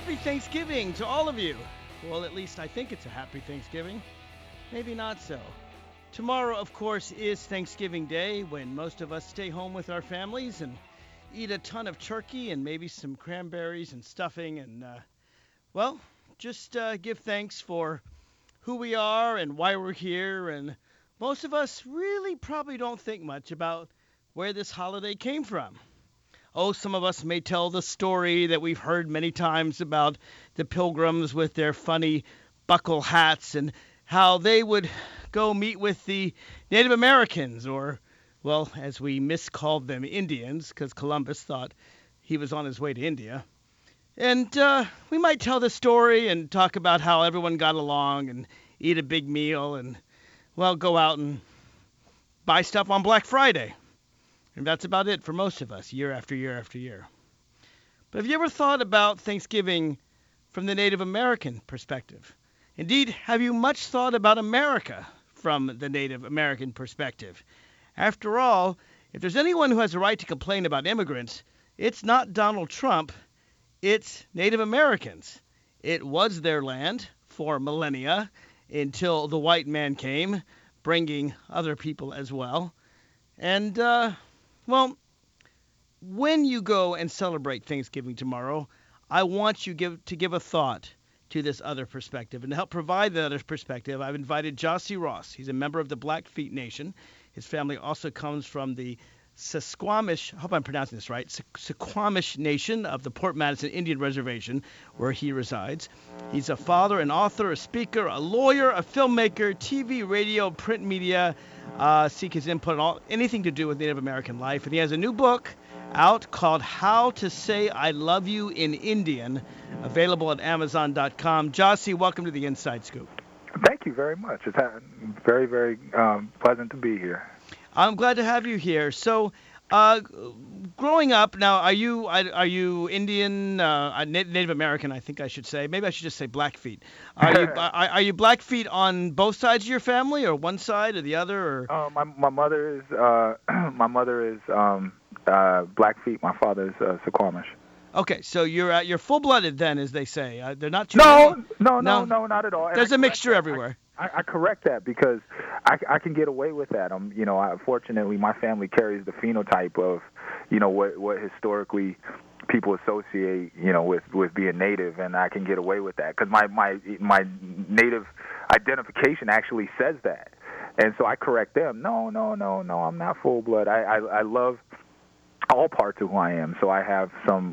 happy Thanksgiving to all of you. Well, at least I think it's a happy Thanksgiving. Maybe not so. Tomorrow, of course, is Thanksgiving Day when most of us stay home with our families and eat a ton of turkey and maybe some cranberries and stuffing and, well, just give thanks for who we are and why we're here. And most of us really probably don't think much about where this holiday came from. Oh, some of us may tell the story that we've heard many times about the pilgrims with their funny buckle hats and how they would go meet with the Native Americans, or, well, as we miscalled them, Indians, because Columbus thought he was on his way to India. And we might tell the story and talk about how everyone got along and eat a big meal and, well, go out and buy stuff on Black Friday. And that's about it for most of us, year after year after year. But have you ever thought about Thanksgiving from the Native American perspective? Indeed, have you much thought about America from the Native American perspective? After all, if there's anyone who has a right to complain about immigrants, it's not Donald Trump, it's Native Americans. It was their land for millennia until the white man came, bringing other people as well. And, well, when you go and celebrate Thanksgiving tomorrow, I want you to give a thought to this other perspective. And to help provide that other perspective, I've invited Jossie Ross. He's a member of the Blackfeet Nation. His family also comes from the Suquamish, I hope I'm pronouncing this right, Suquamish Nation of the Port Madison Indian Reservation, where he resides. He's a father, an author, a speaker, a lawyer, a filmmaker, TV, radio, print media. Seek his input on anything to do with Native American life. And he has a new book out called How to Say I Love You in Indian, available at Amazon.com. Jossie, welcome to the Inside Scoop. Thank you very much. It's very, very pleasant to be here. I'm glad to have you here. So, growing up, now, are you Indian, Native American? I think I should say. Maybe I should just say Blackfeet. Are you Blackfeet on both sides of your family, or one side or the other? Or my mother is Blackfeet. My father is Suquamish. Okay, so you're full-blooded then, as they say. They're not too. No, not at all. There's a mixture everywhere. I correct that because I can get away with that. Fortunately, my family carries the phenotype of, what historically people associate, with being native, and I can get away with that because my native identification actually says that, and so I correct them. No, I'm not full blood. I love all parts of who I am. So I have some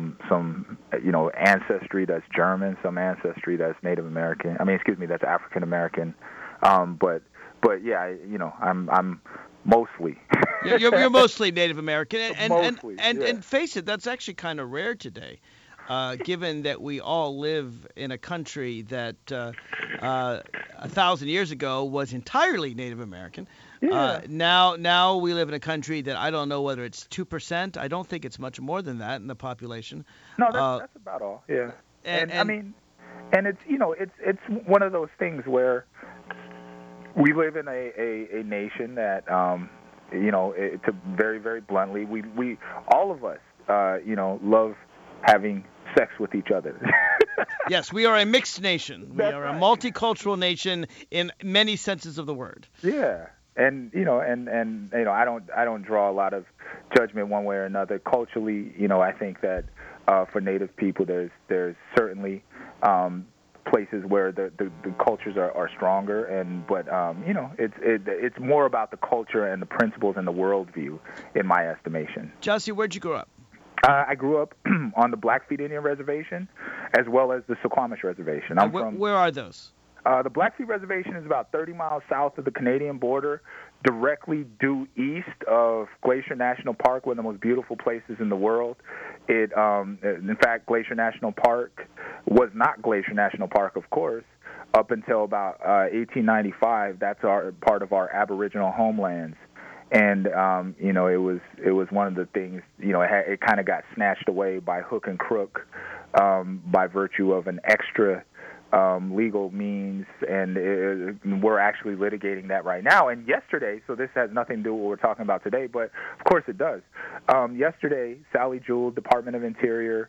ancestry that's German, some ancestry that's Native American. That's African American. But yeah, I'm mostly. You're mostly Native American, and yeah. And face it, that's actually kind of rare today, given that we all live in a country that 1,000 years ago was entirely Native American. Yeah. Now we live in a country that I don't know whether it's 2%. I don't think it's much more than that in the population. No, that's about all. Yeah. And it's it's one of those things where we live in a nation that to very, very bluntly, we all of us love having sex with each other. Yes, we are a mixed nation. We are right. A multicultural nation in many senses of the word. Yeah. And I don't draw a lot of judgment one way or another. Culturally, I think that for Native people, there's certainly places where the cultures are stronger, but it's more about the culture and the principles and the worldview, in my estimation. Jossie, where'd you grow up? I grew up on the Blackfeet Indian Reservation, as well as the Suquamish Reservation. Where are those? The Blackfeet Reservation is about 30 miles south of the Canadian border, directly due east of Glacier National Park, one of the most beautiful places in the world. In fact, Glacier National Park was not Glacier National Park, of course, up until about 1895. That's part of our Aboriginal homelands. And it was one of the things. It kind of got snatched away by hook and crook by virtue of an extra legal means, and we're actually litigating that right now. And yesterday, so this has nothing to do with what we're talking about today, but of course it does. Yesterday, Sally Jewell, Department of Interior,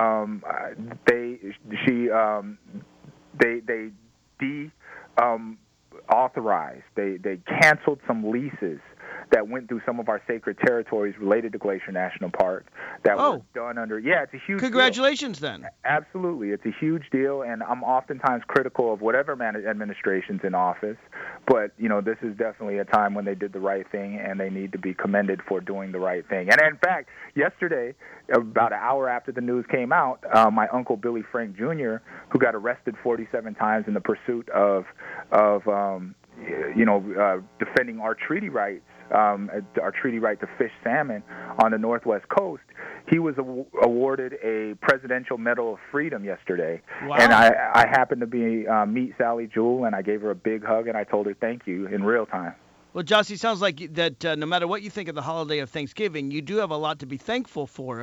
authorized. They canceled some leases that went through some of our sacred territories related to Glacier National Park that were done under. Yeah, it's a huge Congratulations, deal. Then. Absolutely. It's a huge deal, and I'm oftentimes critical of whatever administration's in office, but, this is definitely a time when they did the right thing, and they need to be commended for doing the right thing. And, in fact, yesterday, about an hour after the news came out, my uncle Billy Frank Jr., who got arrested 47 times in the pursuit of defending our treaty rights, our treaty right to fish salmon on the Northwest Coast, he was awarded a Presidential Medal of Freedom yesterday. Wow. And I happened to meet Sally Jewell, and I gave her a big hug, and I told her thank you in real time. Well, Jossie, sounds like that no matter what you think of the holiday of Thanksgiving, you do have a lot to be thankful for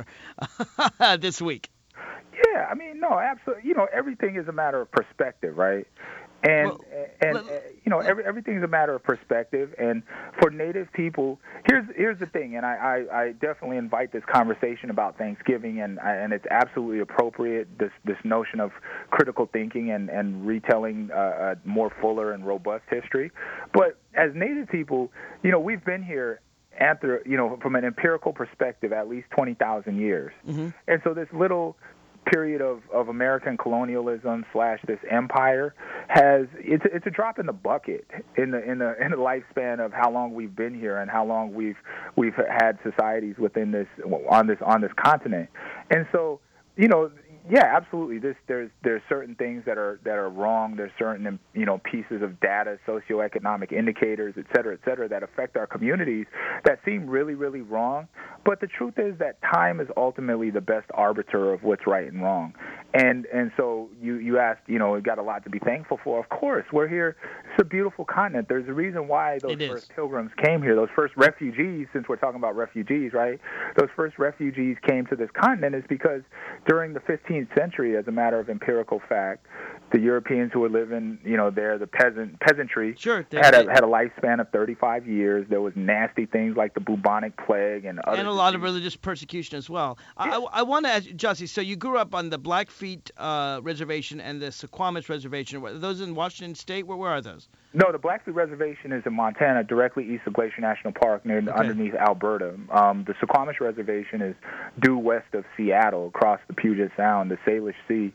this week. Yeah, no, absolutely. Everything is a matter of perspective, right? And everything is a matter of perspective. And for Native people, here's the thing, and I definitely invite this conversation about Thanksgiving, and it's absolutely appropriate, this notion of critical thinking and retelling a more fuller and robust history. But as Native people, we've been here after, from an empirical perspective, at least 20,000 years. Mm-hmm. And so this little period of American colonialism / this empire it's a drop in the bucket in the lifespan of how long we've been here and how long we've had societies within on this continent. And so, yeah, absolutely. There's certain things that are wrong. There's certain pieces of data, socioeconomic indicators, et cetera, that affect our communities that seem really, really wrong. But the truth is that time is ultimately the best arbiter of what's right and wrong. And so you asked, we've got a lot to be thankful for. Of course, we're here. It's a beautiful continent. There's a reason why those first pilgrims came here. Those first refugees, since we're talking about refugees, right? Those first refugees came to this continent is because during the 15th century, as a matter of empirical fact, the Europeans who were living, there, the peasantry, had a lifespan of 35 years. There was nasty things like the bubonic plague and other a lot of religious persecution as well. Yeah. I want to ask you, Jossie, so you grew up on the Blackfeet Reservation and the Suquamish Reservation. Are those in Washington State? Where are those? No, the Blackfeet Reservation is in Montana, directly east of Glacier National Park, underneath Alberta. The Suquamish Reservation is due west of Seattle, across the Puget Sound, the Salish Sea,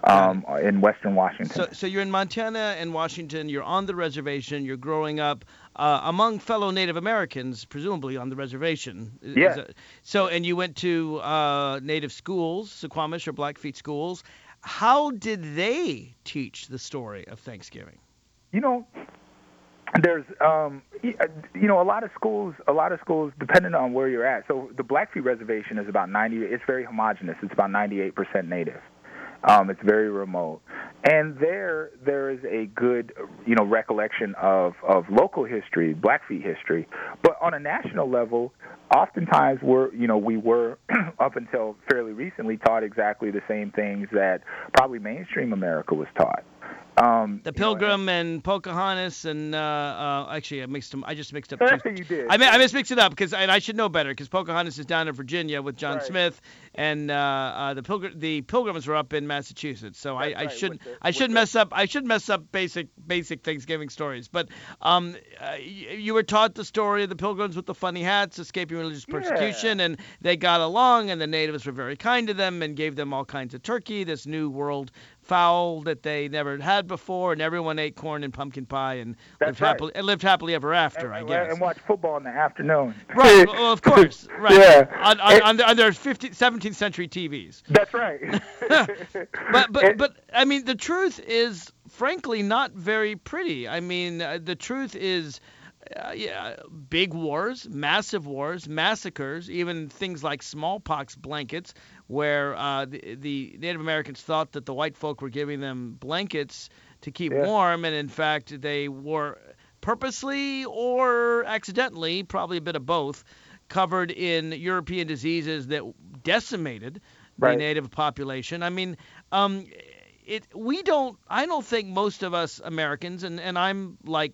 in western Washington. So you're in Montana and Washington. You're on the reservation. You're growing up among fellow Native Americans, presumably on the reservation. Yeah. And you went to Native schools, Suquamish or Blackfeet schools. How did they teach the story of Thanksgiving? There's a lot of schools depending on where you're at. So the Blackfeet Reservation is about 90. It's very homogenous. It's about 98% Native. It's very remote, and there is a good recollection of local history, Blackfeet history. But on a national level, oftentimes we were up until fairly recently taught exactly the same things that probably mainstream America was taught. The Pilgrim and Pocahontas and actually I just mixed up. You did. I just mixed it up and I should know better because Pocahontas is down in Virginia with John Smith, and the Pilgrims were up in Massachusetts. So I shouldn't mess up basic Thanksgiving stories. But you were taught the story of the Pilgrims with the funny hats escaping religious persecution, and they got along, and the natives were very kind to them and gave them all kinds of turkey, this new world fowl that they never had before, and everyone ate corn and pumpkin pie and lived happily ever after, I guess. And watched football in the afternoon. Right, well, of course. Right. Yeah. On their 17th century TVs. That's right. But I mean, the truth is, frankly, not very pretty. I mean, the truth is, big wars, massive wars, massacres, even things like smallpox blankets, where the Native Americans thought that the white folk were giving them blankets to keep warm, and in fact they were purposely or accidentally, probably a bit of both, covered in European diseases that decimated the native population. I mean, I don't think most of us Americans, and I'm like,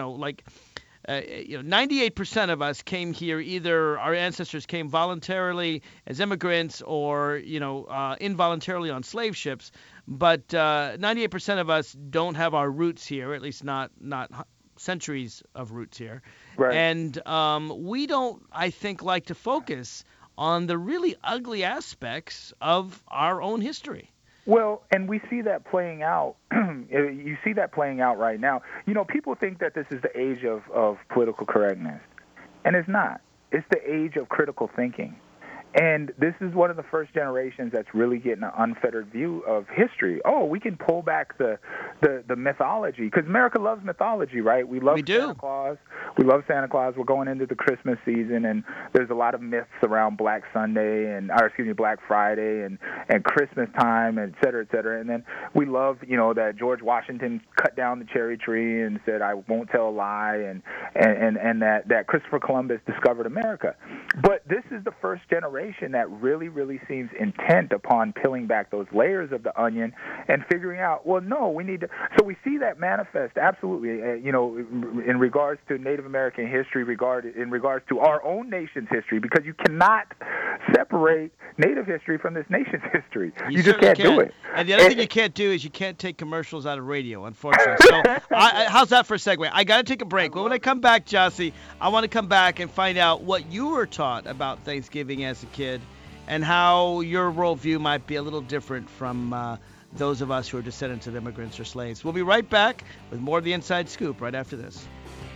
98% of us came here, either our ancestors came voluntarily as immigrants or, involuntarily on slave ships. But 98% of us don't have our roots here, at least not centuries of roots here. Right. And we don't, I think, like to focus on the really ugly aspects of our own history. Well, and we see that playing out. You see that playing out right now. People think that this is the age of political correctness, and it's not. It's the age of critical thinking. And this is one of the first generations that's really getting an unfettered view of history. Oh, we can pull back the mythology, because America loves mythology, right? We love Santa Claus. We love Santa Claus. We're going into the Christmas season, and there's a lot of myths around Black Friday and Christmas time, et cetera, et cetera. And then we love, that George Washington cut down the cherry tree and said, "I won't tell a lie," and that Christopher Columbus discovered America. But this is the first generation that really, really seems intent upon peeling back those layers of the onion and figuring out, well, no, we need to. So we see that manifest absolutely, in regards to Native American history, in regards to our own nation's history, because you cannot separate Native history from this nation's history. You just can't do it. And the other thing you can't do is you can't take commercials out of radio, unfortunately. So how's that for a segue? I got to take a break. But when I come back, Jossie, I want to come back and find out what you were taught about Thanksgiving as a kid and how your worldview might be a little different from those of us who are descendants of immigrants or slaves. We'll be right back with more of the Inside Scoop right after this.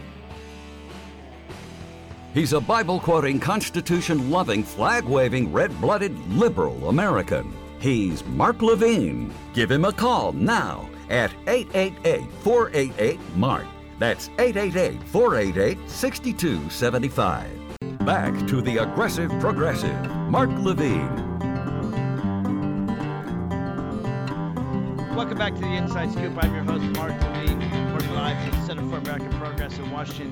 He's a Bible-quoting, Constitution-loving, flag-waving, red-blooded liberal American. He's Mark Levine. Give him a call now at 888-488-MARK. That's 888-488-6275. Back to the aggressive progressive, Mark Levine. Welcome back to the Inside Scoop. I'm your host, Mark Levine, reporting live from the Center for American Progress in Washington,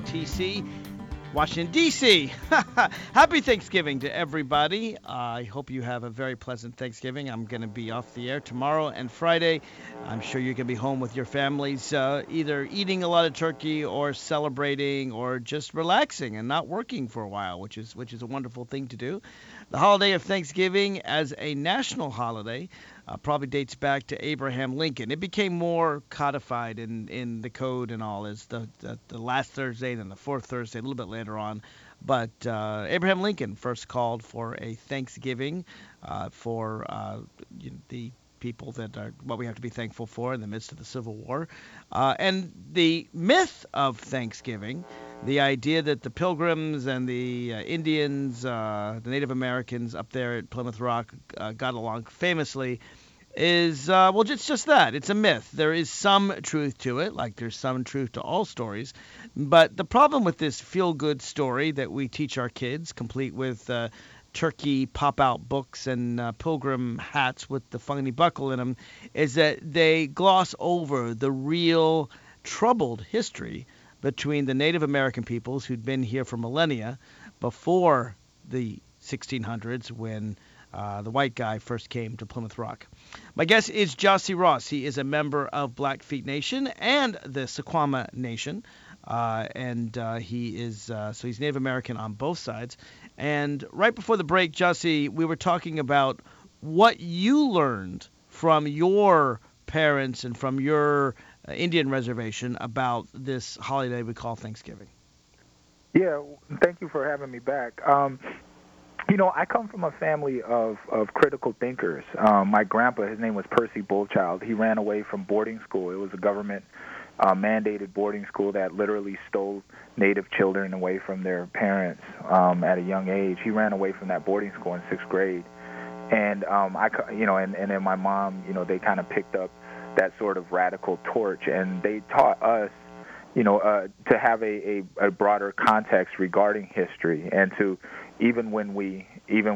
D.C. Happy Thanksgiving to everybody. I hope you have a very pleasant Thanksgiving. I'm going to be off the air tomorrow and Friday. I'm sure you're going to be home with your families, either eating a lot of turkey or celebrating or just relaxing and not working for a while, which is a wonderful thing to do. The holiday of Thanksgiving as a national holiday probably dates back to Abraham Lincoln. It became more codified in the code and all as the last Thursday, then the fourth Thursday, a little bit later on. But Abraham Lincoln first called for a Thanksgiving for the people that are what we have to be thankful for in the midst of the Civil War. And the myth of Thanksgiving, the idea that the Pilgrims and the Indians, the Native Americans up there at Plymouth Rock got along famously, is, it's just that. It's a myth. There is some truth to it, like there's some truth to all stories. But the problem with this feel-good story that we teach our kids, complete with turkey pop-out books and pilgrim hats with the funny buckle in them, is that they gloss over the real troubled history between the Native American peoples who'd been here for millennia before the 1600s when the white guy first came to Plymouth Rock. My guest is Jossie Ross. He is a member of Blackfeet Nation and the Sequama Nation. He's Native American on both sides. And right before the break, Jossie, we were talking about what you learned from your parents and from your Indian reservation about this holiday we call Thanksgiving. Yeah, thank you for having me back. I come from a family of critical thinkers. My grandpa, his name was Percy Bullchild. He ran away from boarding school. It was a government mandated boarding school that literally stole Native children away from their parents at a young age. He ran away from that boarding school in 6th grade, and and then my mom, they kind of picked up that sort of radical torch, and they taught us, to have a broader context regarding history, and to even when we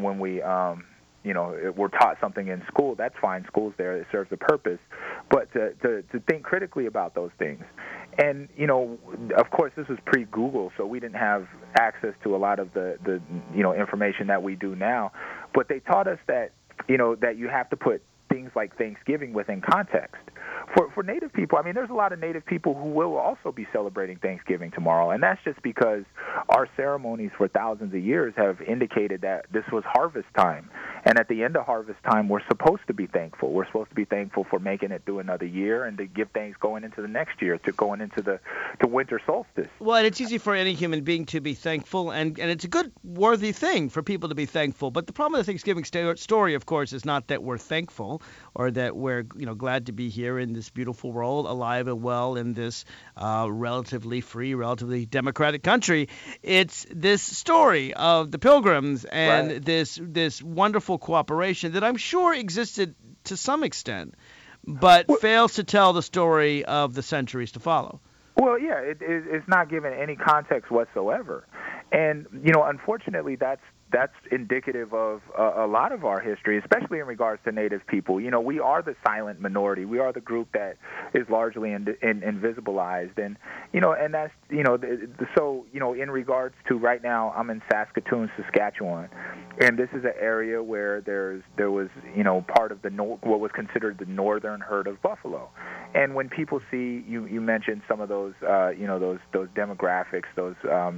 we're taught something in school, that's fine. School's there; it serves a purpose. But to think critically about those things, and of course, this was pre-Google, so we didn't have access to a lot of the information that we do now. But they taught us that that you have to put things like Thanksgiving within context. For Native people, I mean, there's a lot of Native people who will also be celebrating Thanksgiving tomorrow, and that's just because our ceremonies for thousands of years have indicated that this was harvest time. And at the end of harvest time, we're supposed to be thankful. We're supposed to be thankful for making it through another year and to give thanks going into the next year, to going into the winter solstice. Well, and it's easy for any human being to be thankful, and it's a good, worthy thing for people to be thankful. But the problem with the Thanksgiving story, of course, is not that we're thankful or that we're glad to be here in this beautiful world, alive and well in this relatively free, relatively democratic country. It's this story of the Pilgrims and right. this wonderful cooperation that I'm sure existed to some extent, but fails to tell the story of the centuries to follow. Well, yeah, it's not given any context whatsoever. And, unfortunately, that's indicative of a lot of our history, especially in regards to Native people. We are the silent minority. We are the group that is largely invisibilized. And, and that's, so, in regards to right now, I'm in Saskatoon, Saskatchewan, and this is an area where there was, part of what was considered the northern herd of buffalo. And when people see, you mentioned some of those, those demographics, those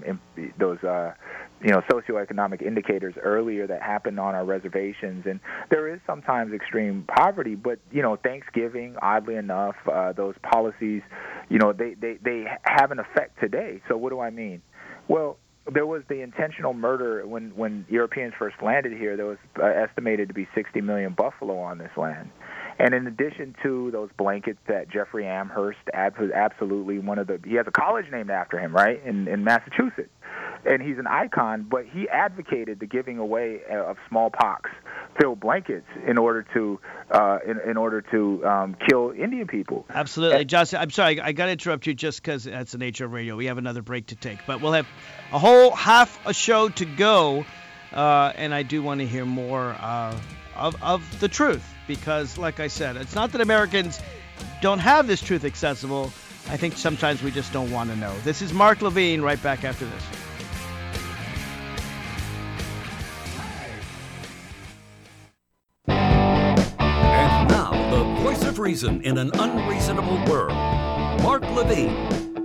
socioeconomic indicators earlier that happen on our reservations, and there is sometimes extreme poverty, but Thanksgiving, oddly enough, those policies, they have an effect today. So what do I mean? Well, there was the intentional murder when Europeans first landed here. There was estimated to be 60 million buffalo on this land. And in addition to those blankets that Jeffrey Amherst, absolutely he has a college named after him, right, in Massachusetts. And he's an icon, but he advocated the giving away of smallpox-filled blankets in order to kill Indian people. Absolutely, Justin. I'm sorry, I got to interrupt you just because that's the nature of radio. We have another break to take, but we'll have a whole half a show to go, and I do want to hear more of the truth, because, like I said, it's not that Americans don't have this truth accessible. I think sometimes we just don't want to know. This is Mark Levine, right back after this. And now, the voice of reason in an unreasonable world, Mark Levine.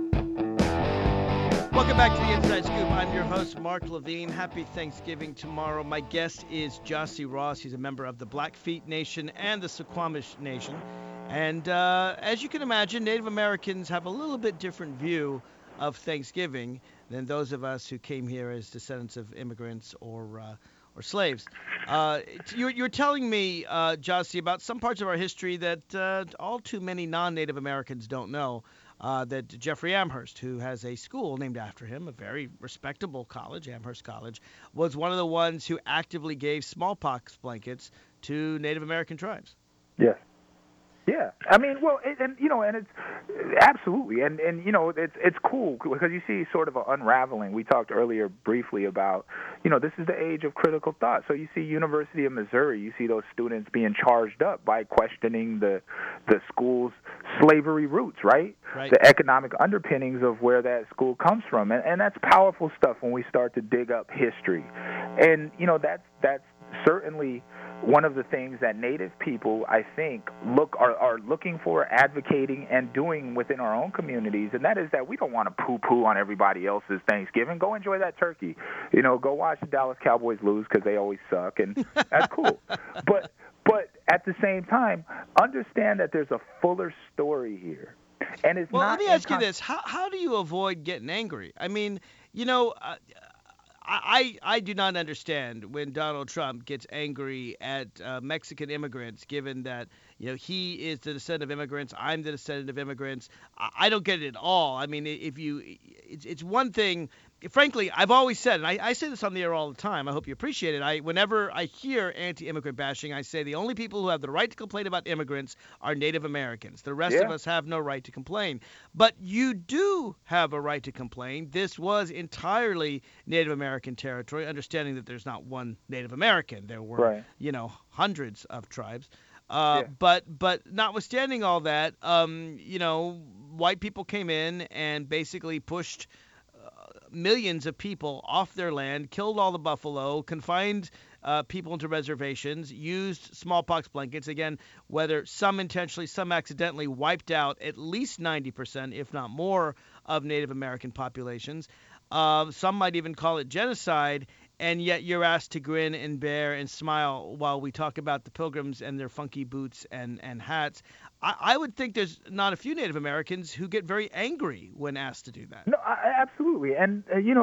Welcome back to the Inside Scoop. I'm your host, Mark Levine. Happy Thanksgiving tomorrow. My guest is Jossie Ross. He's a member of the Blackfeet Nation and the Suquamish Nation. And as you can imagine, Native Americans have a little bit different view of Thanksgiving than those of us who came here as descendants of immigrants or slaves. You're telling me, Jossie, about some parts of our history that all too many non-Native Americans don't know. That Jeffrey Amherst, who has a school named after him, a very respectable college, Amherst College, was one of the ones who actively gave smallpox blankets to Native American tribes. Yes. Yeah, I mean, well, and it's absolutely, and it's cool because you see sort of an unraveling. We talked earlier briefly about, this is the age of critical thought. So you see University of Missouri, you see those students being charged up by questioning the school's slavery roots, right? The economic underpinnings of where that school comes from, and that's powerful stuff when we start to dig up history, and that's certainly one of the things that Native people, I think, are looking for, advocating, and doing within our own communities, and that is that we don't want to poo-poo on everybody else's Thanksgiving. Go enjoy that turkey. Go watch the Dallas Cowboys lose because they always suck, and that's cool. But at the same time, understand that there's a fuller story here. And it's well, not. Let me ask you this: How do you avoid getting angry? I mean, I do not understand when Donald Trump gets angry at Mexican immigrants, given that he is the descendant of immigrants, I'm the descendant of immigrants. I don't get it at all. I mean, it's one thing. Frankly, I've always said, and I say this on the air all the time, I hope you appreciate it. Whenever I hear anti-immigrant bashing, I say the only people who have the right to complain about immigrants are Native Americans. The rest of us have no right to complain. But you do have a right to complain. This was entirely Native American territory, understanding that there's not one Native American. There were, hundreds of tribes. But notwithstanding all that, white people came in and basically pushed millions of people off their land, killed all the buffalo, confined people into reservations, used smallpox blankets. Again, whether some intentionally, some accidentally, wiped out at least 90%, if not more, of Native American populations. Some might even call it genocide, and yet you're asked to grin and bear and smile while we talk about the Pilgrims and their funky boots and hats. I would think there's not a few Native Americans who get very angry when asked to do that. No, absolutely. And,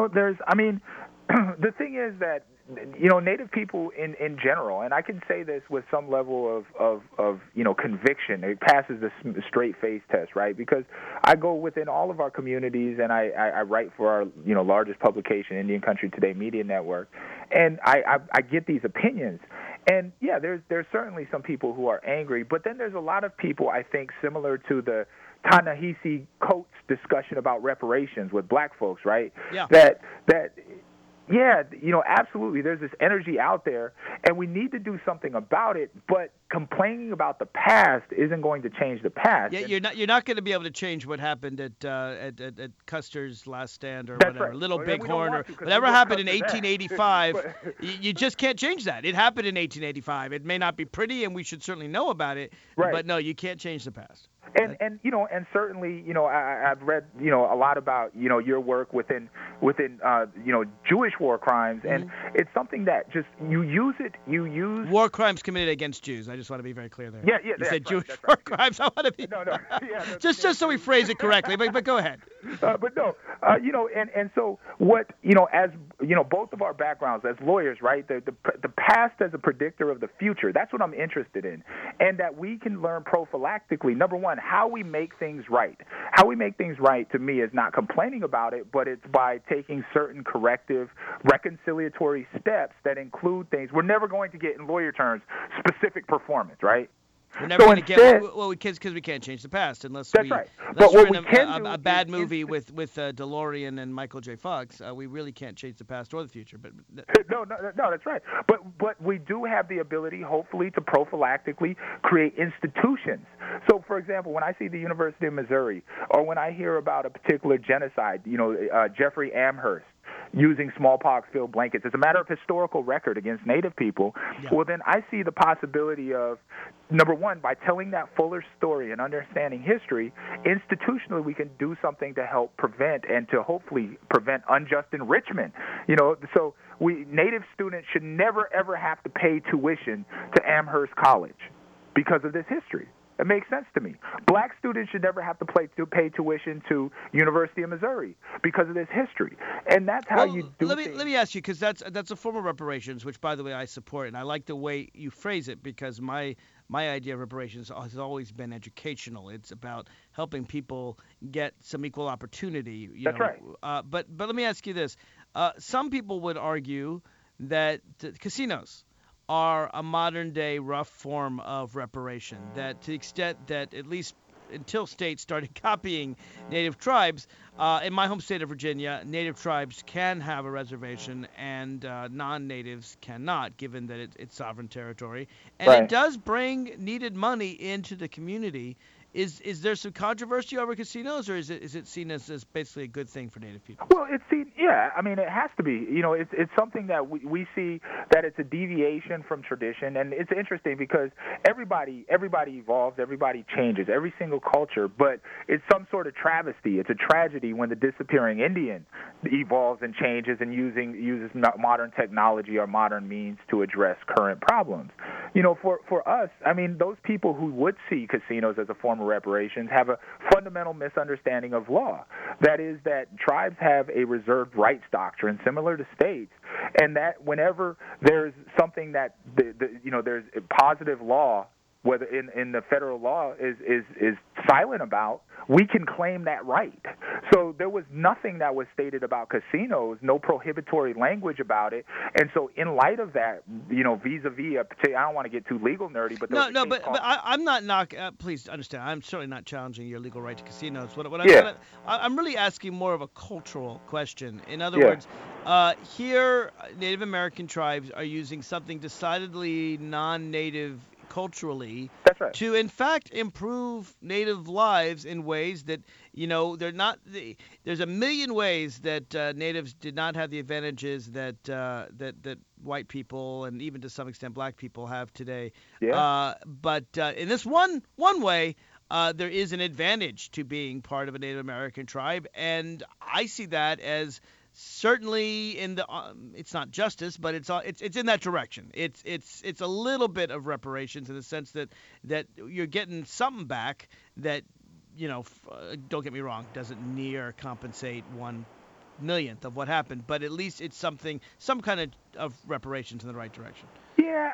the thing is that, Native people in general, and I can say this with some level of conviction. It passes the straight face test, right? Because I go within all of our communities and I write for our, largest publication, Indian Country Today Media Network, and I get these opinions. And, yeah, there's certainly some people who are angry, but then there's a lot of people, I think, similar to the Ta-Nehisi Coates discussion about reparations with black folks, right? Yeah. Yeah, absolutely. There's this energy out there, and we need to do something about it. But complaining about the past isn't going to change the past. Yeah, you're not going to be able to change what happened at Custer's Last Stand or That's whatever, right. Little Bighorn or to, whatever happened in Custer 1885. You just can't change that. It happened in 1885. It may not be pretty, and we should certainly know about it. Right. But no, you can't change the past. And certainly, I've read, a lot about, your work within Jewish war crimes, and it's something that just you use war crimes committed against Jews. I just want to be very clear there. Yeah, You said Jewish right. war crimes. I want to be no, yeah, just so we phrase it correctly. But go ahead. But no, and so what, as both of our backgrounds as lawyers, right? The past as a predictor of the future. That's what I'm interested in, and that we can learn prophylactically. Number one, how we make things right. How we make things right, to me, is not complaining about it, but it's by taking certain corrective, reconciliatory steps that include things. We're never going to get, in lawyer terms, specific performance, right? We're never going to get because we can't change the past unless that's right. Unless but what we're we in can do a bad movie with DeLorean and Michael J. Fox. We really can't change the past or the future. But no, that's right. But we do have the ability, hopefully, to prophylactically create institutions. So, for example, when I see the University of Missouri, or when I hear about a particular genocide, Jeffrey Amherst using smallpox-filled blankets as a matter of historical record against Native people, well, then I see the possibility of, number one, by telling that fuller story and understanding history, institutionally we can do something to help prevent and to hopefully prevent unjust enrichment. So Native students should never, ever have to pay tuition to Amherst College because of this history. It makes sense to me. Black students should never have to pay tuition to University of Missouri because of this history, and that's how you do let things. Let me ask you, because that's a form of reparations, which, by the way, I support, and I like the way you phrase it, because my idea of reparations has always been educational. It's about helping people get some equal opportunity. That's right. But let me ask you this: some people would argue that casinos are a modern-day rough form of reparation, that to the extent that, at least until states started copying Native tribes, in my home state of Virginia, Native tribes can have a reservation and non-Natives cannot, given that it's sovereign territory. And Right. It does bring needed money into the community. Is there some controversy over casinos, or is it seen as basically a good thing for Native people? Well, it has to be. It's something that we see that it's a deviation from tradition, and it's interesting because everybody evolves, everybody changes, every single culture, but it's some sort of travesty. It's a tragedy when the disappearing Indian evolves and changes and uses modern technology or modern means to address current problems. For us, those people who would see casinos as a form of reparations have a fundamental misunderstanding of law. That is that tribes have a reserved rights doctrine similar to states, and that whenever there's something that there's a positive law, whether in the federal law is silent about, we can claim that right. So there was nothing that was stated about casinos, no prohibitory language about it. And so in light of that, vis-a-vis, I don't want to get too legal nerdy, but I'm not please understand, I'm certainly not challenging your legal right to casinos. I'm really asking more of a cultural question. In other words, here Native American tribes are using something decidedly non-Native culturally That's right. to, in fact, improve Native lives in ways that, they're not. There's a million ways that Natives did not have the advantages that white people and even to some extent black people have today. Yeah. But in this one way, there is an advantage to being part of a Native American tribe, and I see that as certainly in the it's not justice, but it's in that direction. It's a little bit of reparations in the sense that you're getting something back that don't get me wrong, doesn't near compensate 1/millionth of what happened, but at least it's some kind of reparations in the right direction. Yeah,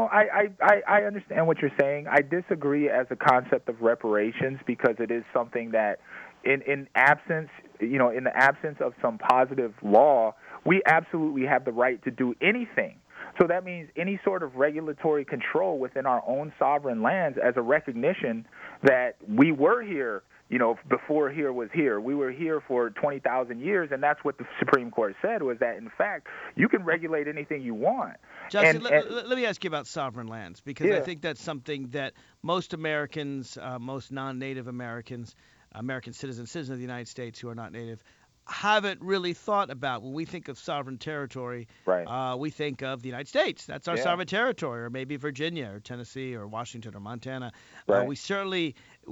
I understand what you're saying. I disagree as a concept of reparations because it is something that, in the absence of some positive law, we absolutely have the right to do anything. So that means any sort of regulatory control within our own sovereign lands as a recognition that we were here, before here was here. We were here for 20,000 years, and that's what the Supreme Court said, was that, in fact, you can regulate anything you want. Justin, let me ask you about sovereign lands, because Yeah. I think that's something that most Americans, most non-Native Americans, American citizens of the United States who are not Native, haven't really thought about. When we think of sovereign territory, Right. we think of the United States. That's our Yeah. sovereign territory, or maybe Virginia or Tennessee or Washington or Montana. Right. We certainly,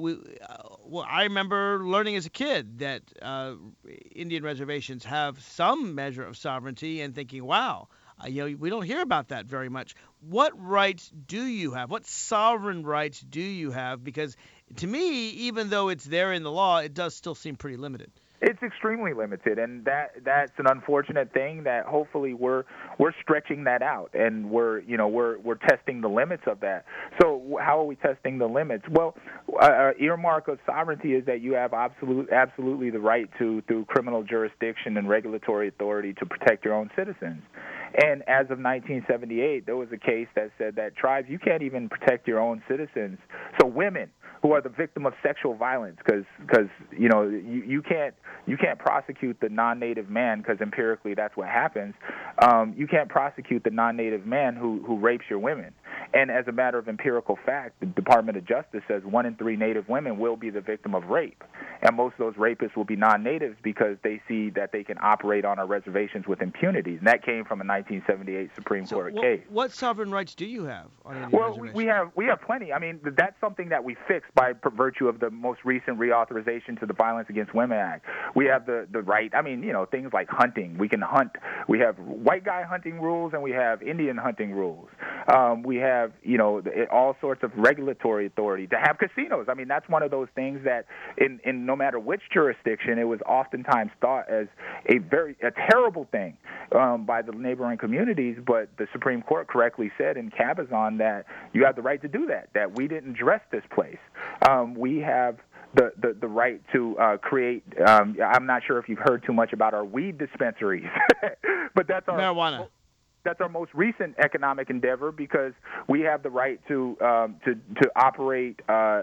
I remember learning as a kid that Indian reservations have some measure of sovereignty and thinking, wow, we don't hear about that very much. What rights do you have? What sovereign rights do you have? Because to me, even though it's there in the law, it does still seem pretty limited. It's extremely limited, and that's an unfortunate thing. That hopefully we're stretching that out, and we're testing the limits of that. So how are we testing the limits? Well, earmark of sovereignty is that you have absolutely the right to, through criminal jurisdiction and regulatory authority, to protect your own citizens. And as of 1978, there was a case that said that tribes, you can't even protect your own citizens. So women who are the victim of sexual violence, because you can't prosecute the non-native man, because empirically that's what happens. You can't prosecute the non-native man who rapes your women. And as a matter of empirical fact, the Department of Justice says 1 in 3 Native women will be the victim of rape. And most of those rapists will be non-natives because they see that they can operate on our reservations with impunity. And that came from a 1978 Supreme Court case. What sovereign rights do you have on Indian reservations? we have plenty. I mean, that's something that we fixed by virtue of the most recent reauthorization to the Violence Against Women Act. We have the right. I mean, things like hunting. We can hunt. We have white guy hunting rules, and we have Indian hunting rules. We have all sorts of regulatory authority to have casinos. I mean, that's one of those things that in no matter which jurisdiction, it was oftentimes thought as a terrible thing by the neighboring communities. But the Supreme Court correctly said in Cabazon that you have the right to do that we didn't dress this place. We have the right to create. I'm not sure if you've heard too much about our weed dispensaries, but that's our marijuana. That's our most recent economic endeavor, because we have the right to operate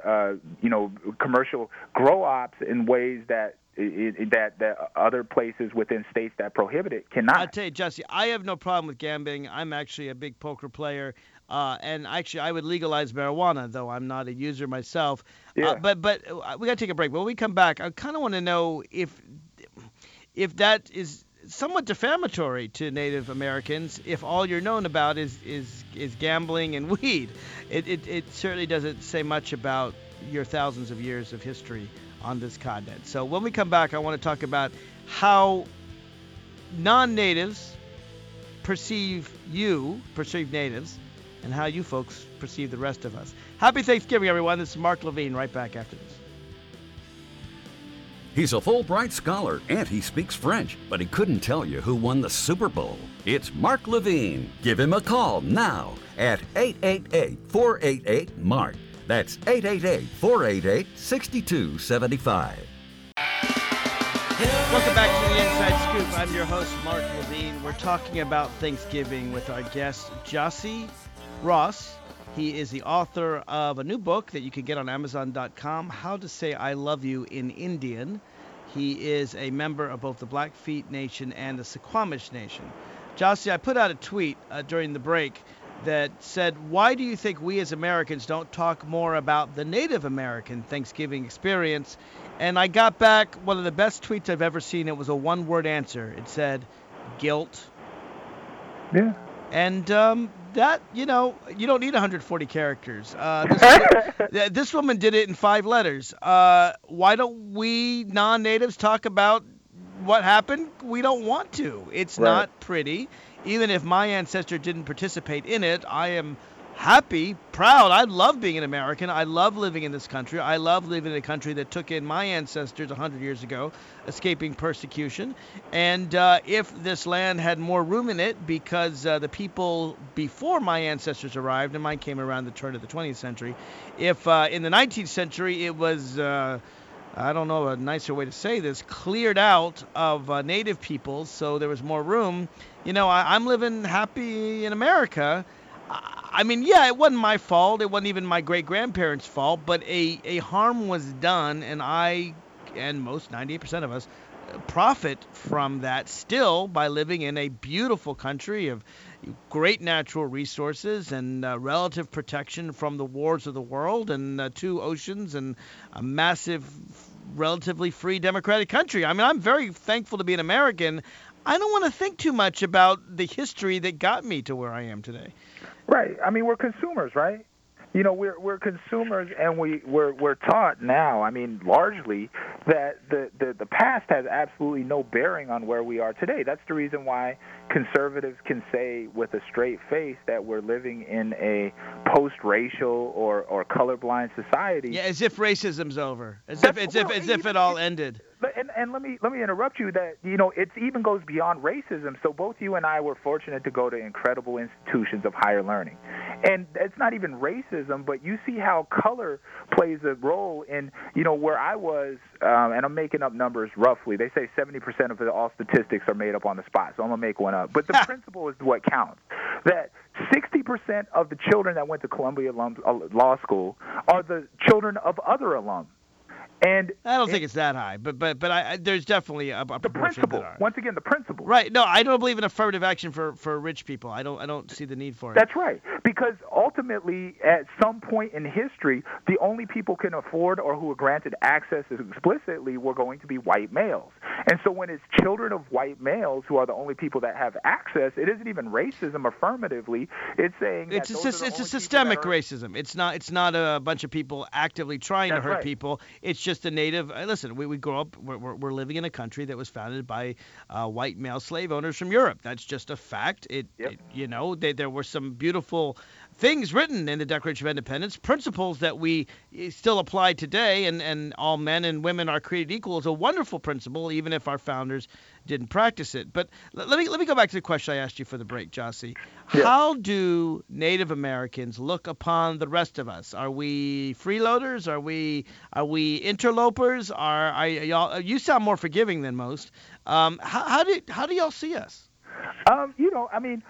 commercial grow ops in ways that other places within states that prohibit it cannot. I'll tell you, Jesse, I have no problem with gambling. I'm actually a big poker player, and actually I would legalize marijuana, though I'm not a user myself. Yeah. But we got to take a break. When we come back, I kind of want to know if that is somewhat defamatory to Native Americans if all you're known about is gambling and weed. It certainly doesn't say much about your thousands of years of history on this continent. So when we come back, I want to talk about how non-natives perceive natives, and how you folks perceive the rest of us. Happy Thanksgiving, everyone. This is Mark Levine, right back after this. He's a Fulbright scholar and he speaks French, but he couldn't tell you who won the Super Bowl. It's Mark Levine. Give him a call now at 888-488-MARK. That's 888-488-6275. Welcome back to the Inside Scoop. I'm your host, Mark Levine. We're talking about Thanksgiving with our guest, Jossie Ross. He is the author of a new book that you can get on Amazon.com, How to Say I Love You in Indian. He is a member of both the Blackfeet Nation and the Suquamish Nation. Jossie, I put out a tweet during the break that said, why do you think we as Americans don't talk more about the Native American Thanksgiving experience? And I got back one of the best tweets I've ever seen. It was a one-word answer. It said, guilt. Yeah. And that, you don't need 140 characters. This woman did it in 5 letters. Why don't we non-natives talk about what happened? We don't want to. It's Right. not pretty. Even if my ancestor didn't participate in it, I am happy, proud. I love being an American. I love living in this country. I love living in a country that took in my ancestors 100 years ago, escaping persecution. And if this land had more room in it, because the people before my ancestors arrived, and mine came around the turn of the 20th century, if in the 19th century it was, I don't know a nicer way to say this, cleared out of native peoples, so there was more room, I'm living happy in America. I mean, yeah, it wasn't my fault. It wasn't even my great-grandparents' fault, but a harm was done, and I, and most 98% of us, profit from that still by living in a beautiful country of great natural resources and relative protection from the wars of the world and 2 oceans and a massive, relatively free democratic country. I mean, I'm very thankful to be an American. I don't want to think too much about the history that got me to where I am today. Right. I mean, we're consumers, right? We're consumers, and we're taught now, I mean, largely, that the past has absolutely no bearing on where we are today. That's the reason why conservatives can say with a straight face that we're living in a post-racial or colorblind society. Yeah, as if racism's over, as if it all ended. And let me interrupt you that it even goes beyond racism. So both you and I were fortunate to go to incredible institutions of higher learning, and it's not even racism, but you see how color plays a role in where I was, and I'm making up numbers roughly. They say 70% of all statistics are made up on the spot, so I'm gonna make one up. But the principle is what counts. That 60% of the children that went to Columbia Law School are the children of other alums. And I don't think it's that high, but there's definitely a the proportion principle. that are. Once again, the principle. Right. No, I don't believe in affirmative action for rich people. I don't see the need for it. That's right. Because ultimately, at some point in history, the only people can afford or who are granted access explicitly were going to be white males. And so when it's children of white males who are the only people that have access, it isn't even racism affirmatively. It's saying that it's a systemic racism. It's not a bunch of people actively trying to hurt people. It's just a native. Listen, we grow up. We're living in a country that was founded by white male slave owners from Europe. That's just a fact. There were some beautiful things written in the Declaration of Independence, principles that we still apply today, and all men and women are created equal is a wonderful principle, even if our founders didn't practice it. But let me go back to the question I asked you for the break, Jossie. Yeah. How do Native Americans look upon the rest of us? Are we freeloaders? Are we interlopers? Are y'all? You sound more forgiving than most. How do y'all see us? I mean,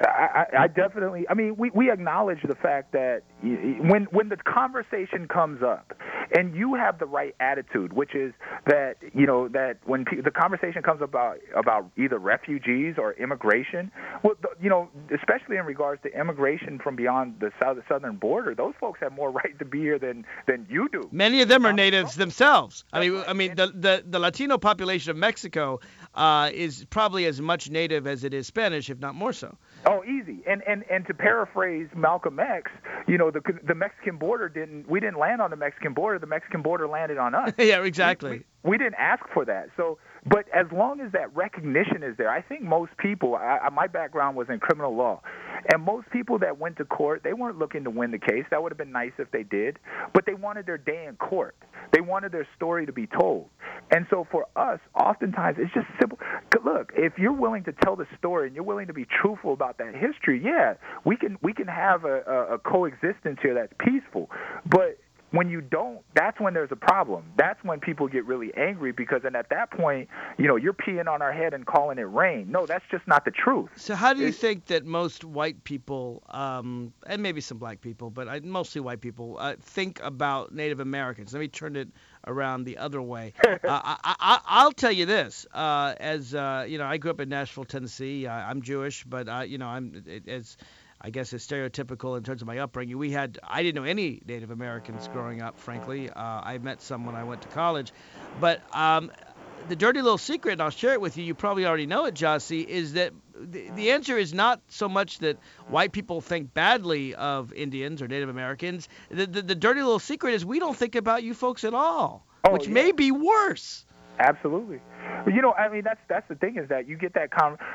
I definitely. I mean, we acknowledge the fact that when the conversation comes up, and you have the right attitude, which is that that when the conversation comes about either refugees or immigration, well, especially in regards to immigration from beyond the southern border, those folks have more right to be here than you do. Many of them are natives themselves. I mean, the Latino population of Mexico is probably as much native as it is Spanish, if not more so. Oh, easy. And to paraphrase Malcolm X, the Mexican border we didn't land on the Mexican border. The Mexican border landed on us. Yeah, exactly. We didn't ask for that. So, but as long as that recognition is there, I think most people, my background was in criminal law, and most people that went to court, they weren't looking to win the case. That would have been nice if they did, but they wanted their day in court. They wanted their story to be told. And so for us, oftentimes, it's just simple. Look, if you're willing to tell the story and you're willing to be truthful about that history, yeah, we can have a coexistence here that's peaceful. But when you don't, that's when there's a problem. That's when people get really angry because then at that point, you're peeing on our head and calling it rain. No, that's just not the truth. So how do you think that most white people, and maybe some black people, but mostly white people, think about Native Americans? Let me turn it around the other way. I'll tell you this. I grew up in Nashville, Tennessee. I'm Jewish, but I guess, is stereotypical in terms of my upbringing. I didn't know any Native Americans growing up, frankly. I met some when I went to college. But the dirty little secret, and I'll share it with you, you probably already know it, Jossie, is that the answer is not so much that white people think badly of Indians or Native Americans. The dirty little secret is we don't think about you folks at all, which may be worse. Absolutely. You know, I mean, that's the thing, is that you get that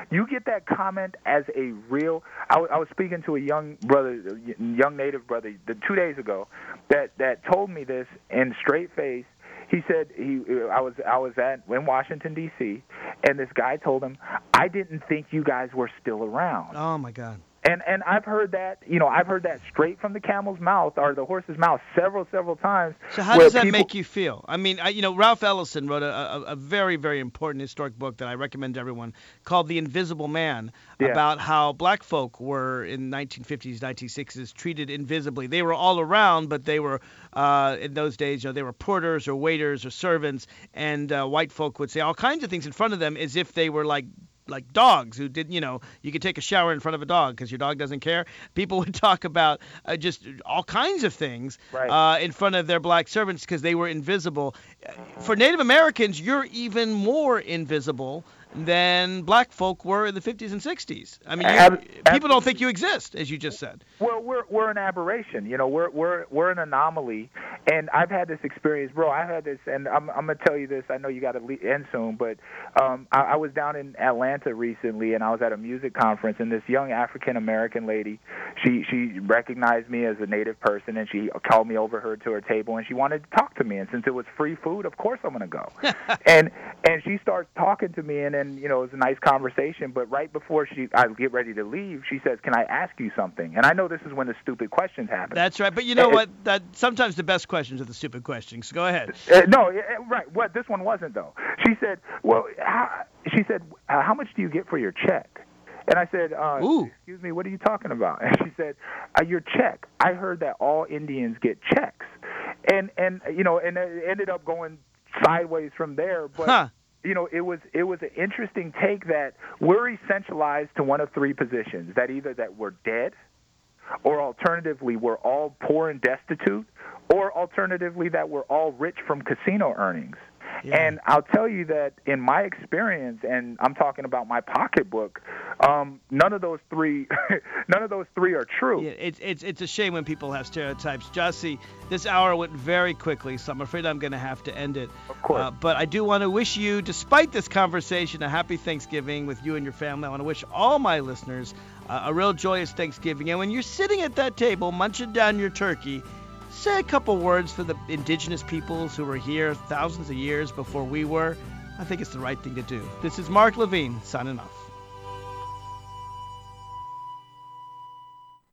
comment as a real. I was speaking to a young Native brother 2 days ago that told me this in straight face. He said I was in Washington D.C. and this guy told him, I didn't think you guys were still around. Oh my God. And I've heard that, I've heard that straight from the camel's mouth or the horse's mouth several times. So how does that make you feel? I mean, Ralph Ellison wrote a very, very important historic book that I recommend to everyone called The Invisible Man, about how black folk were in 1950s, 1960s treated invisibly. They were all around, but they were, in those days, they were porters or waiters or servants, and white folk would say all kinds of things in front of them as if they were like dogs who did, you could take a shower in front of a dog because your dog doesn't care. People would talk about just all kinds of things in front of their black servants because they were invisible. For Native Americans, you're even more invisible than black folk were in the 50s and 60s. I mean, people don't think you exist, as you just said. Well, we're an aberration. We're an anomaly. And I've had this experience, bro. I had this, and I'm gonna tell you this. I know you got to end soon, but I was down in Atlanta recently, and I was at a music conference, and this young African American lady, she recognized me as a Native person, and she called me over to her table, and she wanted to talk to me. And since it was free food, of course I'm gonna go. and she starts talking to me, and it was a nice conversation. But right before I get ready to leave, she says, "Can I ask you something?" And I know this is when the stupid questions happen. That's right. But you know what? That sometimes the best questions are the stupid questions. So go ahead. Right. What this one wasn't though. She said, "Well, how much do you get for your check?" And I said, "Excuse me, what are you talking about?" And she said, "Your check. I heard that all Indians get checks." And it ended up going sideways from there. But it was an interesting take that we're essentialized to one of three positions: that either that we're dead, or alternatively we're all poor and destitute, or alternatively that we're all rich from casino earnings. Yeah. And I'll tell you that in my experience, and I'm talking about my pocketbook, none of those three are true. Yeah, it's a shame when people have stereotypes. Jossie, this hour went very quickly, so I'm afraid I'm going to have to end it. Of course. But I do want to wish you, despite this conversation, a happy Thanksgiving with you and your family. I want to wish all my listeners a real joyous Thanksgiving. And when you're sitting at that table munching down your turkey, say a couple words for the indigenous peoples who were here thousands of years before we were. I think it's the right thing to do. This is Mark Levine, signing off.